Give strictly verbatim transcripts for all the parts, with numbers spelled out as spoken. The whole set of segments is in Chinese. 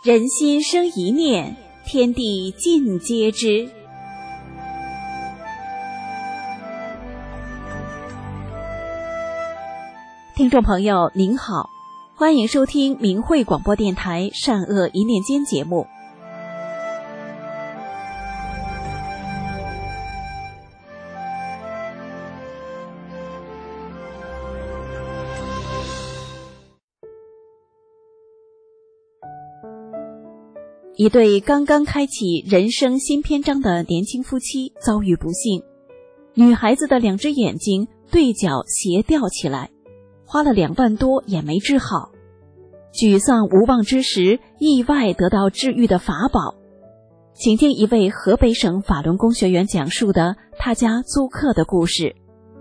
人心生一念，天地尽皆知。听众朋友您好，欢迎收听明慧广播电台善恶一念间节目。一对刚刚开启人生新篇章的年轻夫妻遭遇不幸，女孩子的两只眼睛对角斜掉起来，花了两万多也没治好。沮丧无望之时，意外得到治愈的法宝。请听一位河北省法轮功学员讲述的他家租客的故事。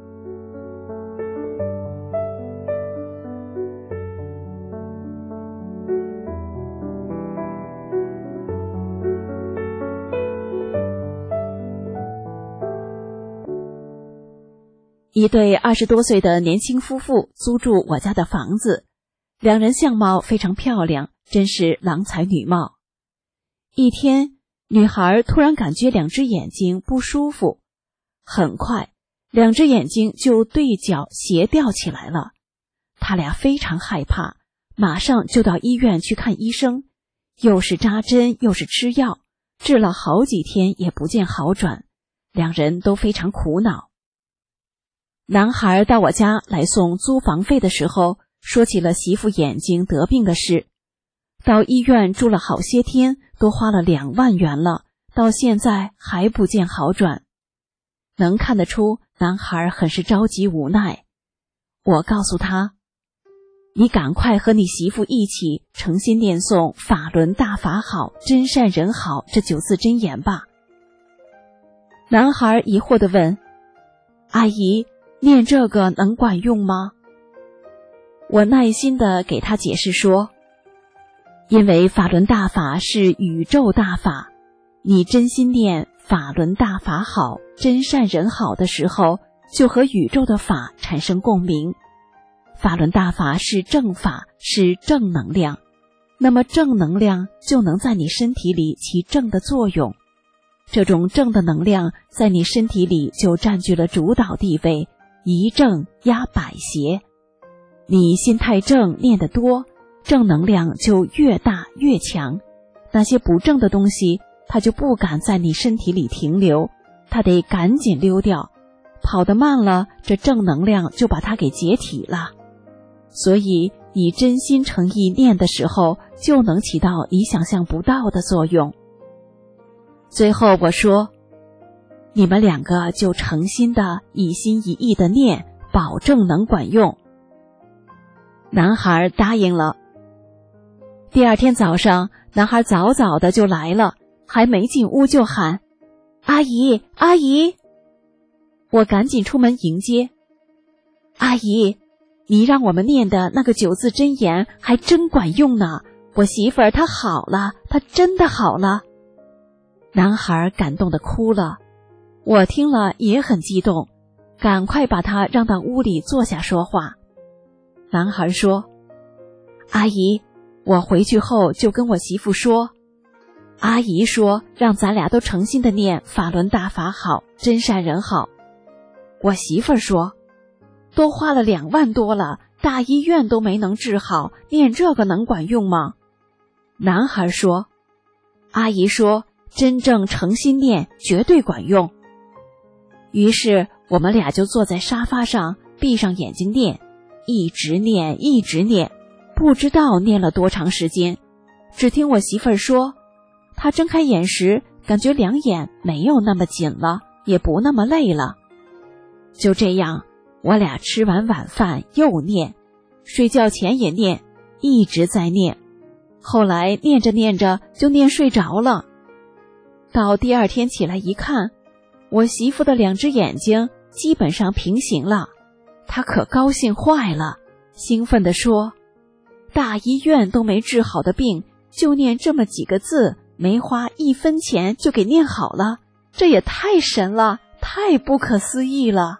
一对二十多岁的年轻夫妇租住我家的房子，两人相貌非常漂亮，真是郎才女貌。一天，女孩突然感觉两只眼睛不舒服，很快，两只眼睛就对角斜掉起来了。他俩非常害怕，马上就到医院去看医生，又是扎针又是吃药，治了好几天也不见好转，两人都非常苦恼。男孩到我家来送租房费的时候，说起了媳妇眼睛得病的事。到医院住了好些天，都花了两万元了，到现在还不见好转。能看得出男孩很是着急无奈。我告诉他，你赶快和你媳妇一起诚心念诵法轮大法好，真善人好这九字真言吧。男孩疑惑地问，阿姨，念这个能管用吗？我耐心地给他解释说，因为法轮大法是宇宙大法，你真心念法轮大法好，真善人好的时候，就和宇宙的法产生共鸣。法轮大法是正法，是正能量，那么正能量就能在你身体里起正的作用，这种正的能量在你身体里就占据了主导地位，一正压百邪。你心态正，念得多，正能量就越大越强，那些不正的东西它就不敢在你身体里停留，它得赶紧溜掉，跑得慢了，这正能量就把它给解体了。所以你真心诚意念的时候，就能起到你想象不到的作用。最后我说，你们两个就诚心的一心一意的念，保证能管用。男孩答应了。第二天早上，男孩早早的就来了，还没进屋就喊，阿姨，阿姨。我赶紧出门迎接。阿姨，你让我们念的那个九字真言还真管用呢，我媳妇儿她好了，她真的好了。男孩感动的哭了。我听了也很激动，赶快把他让到屋里坐下说话。男孩说，阿姨，我回去后就跟我媳妇说，阿姨说让咱俩都诚心的念法轮大法好，真善人好。我媳妇说，都花了两万多了，大医院都没能治好，念这个能管用吗？男孩说，阿姨说真正诚心念绝对管用。于是我们俩就坐在沙发上，闭上眼睛念，一直念一直念，不知道念了多长时间。只听我媳妇儿说，她睁开眼时感觉两眼没有那么紧了，也不那么累了。就这样，我俩吃完晚饭又念，睡觉前也念，一直在念。后来念着念着就念睡着了。到第二天起来一看，我媳妇的两只眼睛基本上平行了，她可高兴坏了，兴奋地说，大医院都没治好的病，就念这么几个字，没花一分钱就给念好了，这也太神了，太不可思议了。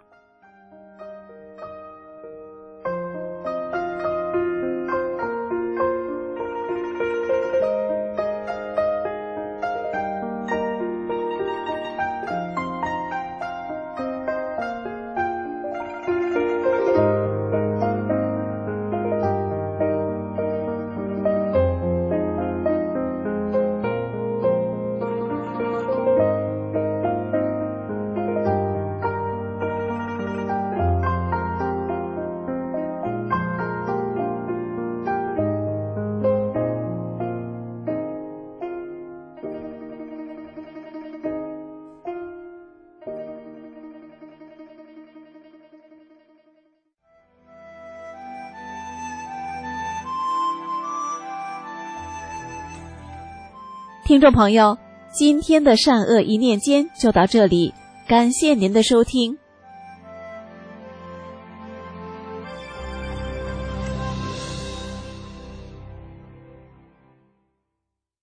听众朋友，今天的善恶一念间就到这里，感谢您的收听，